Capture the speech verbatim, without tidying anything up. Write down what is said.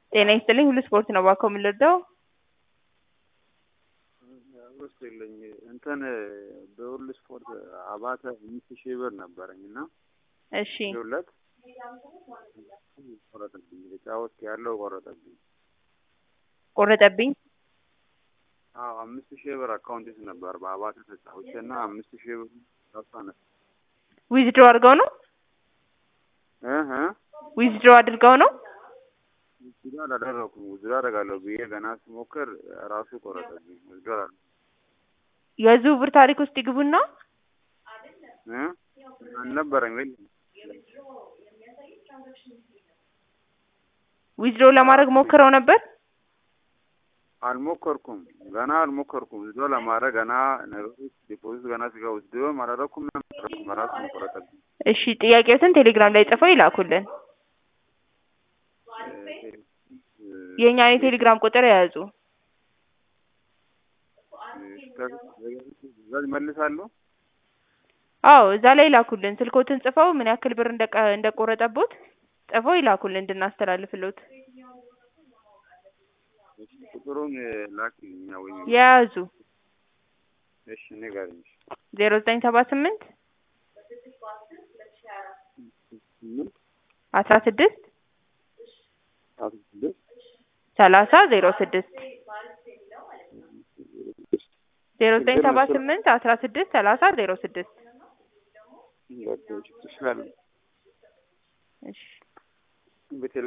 ጤና ይስጥልኝ ሁሉ ስፖርት ነው ባኮ የምልርዳው ወስልኝ እንትን በሁሉ ስፖርት አባተ አምስት ሺህ ብር ነበረኝና እሺ ሁለት ቆረጠብኝ ለጫወት ያለው ቆረጠብኝ ቆረጠብኝ አዎ አምስት ሺህ ብር አካውንት ነበር በአባተ ተጫውቼና አምስት ሺህ ብር ታፋነ ዊዝድሮ አድርገው ነው እህ ዊዝድሮ አድርገው ነው ዊዝድሮ አደረኩኝ ዊዝድሮ አደረጋለሁ ብዬ ገና ስሞክር ራሱ ቆረጠብኝ ዊዝድሮ የዝውውር ታሪክ ውስጥ ይግቡና እ አልነበረም ወይ ዊዝድሮ ለማድረግ ሞክረው ነበር አልሞከርኩም ገና አልሞከርኩም ዊዝድሮ ለማድረግ ገና ነገሮች ዲፖዚት ገና ሲገባ ዊዝድሮ ማድረግኩም ማድረግኩም ራሱ ቆረጠብኝ እሺ ጥያቄዎትን ቴሌግራም ላይ ጽፈው ይላኩልን የኛን የቴሌግራም ቁጥር ያዙ ዘል መልሳሉ አዎ እዛ ላይ ላኩልን ስልኮትን ጽፈው ምን ያክል ብር እንደቆረጠቦት ጽፈው ይላኩልን እንድናስተላልፍሎት ቁጥሩን ላኪልኝ ወይ ያዙ እሺ ንገሪኝ ዜሮ ዘጠኝ ሰባ ስምንት አስራ ስድስት ሰላሳ ዜሮ ስድስት ዜሮ ዘጠኝ ሰባ ስምንት አስራ ስድስት ሰላሳ ዜሮ ስድስት ይወጣ ይችላል እሺ